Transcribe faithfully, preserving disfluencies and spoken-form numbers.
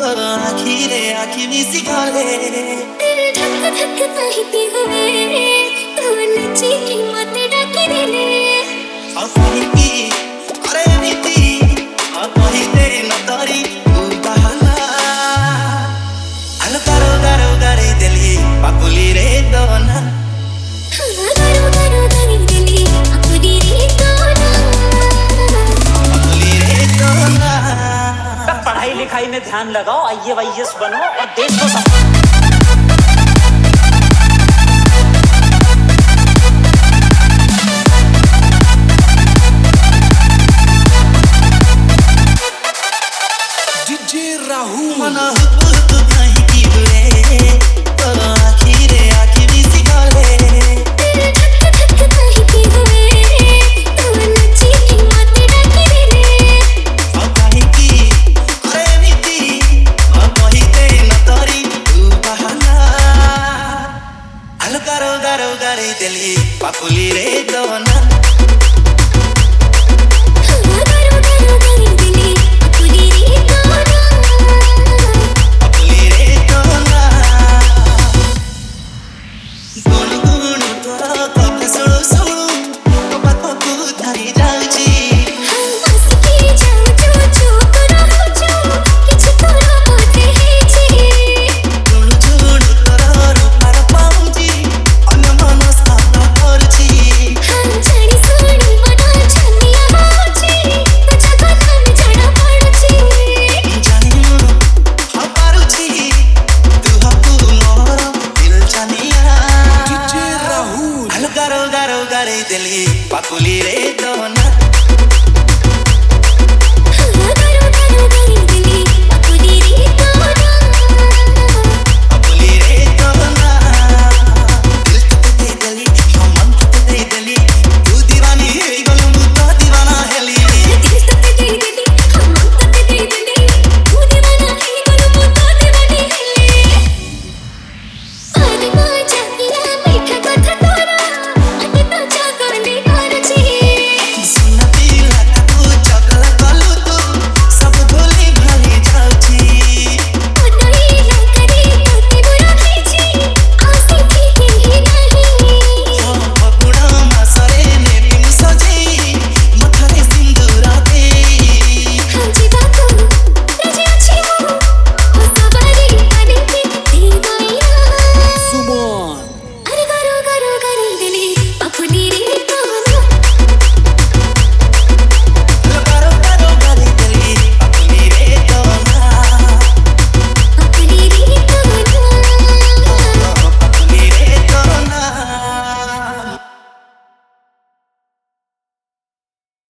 आखिरे आखि मिसी गले तेरे धक धक कहते हुए तू नची की मत डाकी देले आ कहीं की अरे नीति आ कहीं दे न तारी तू बहाना हल करो करो करे दिली पापुली रे दोना करो करो करे दिली पापुली रे दोना पापुली रे दोना पढ़ाई लिखाई में ध्यान लगाओ, आई ए वाई एस बनो और देश को संभालो। मना हुब तू कहीं की रे तो आखिरे आखि मिसी गले तेरे धक धक कहते हुए तू नची की मत डाकी देले आ कहीं की अरे नीति आ कहीं दे न तारी तू बहाना हल करो करो करे दिली पापुली रे दोना पापुली रे दोना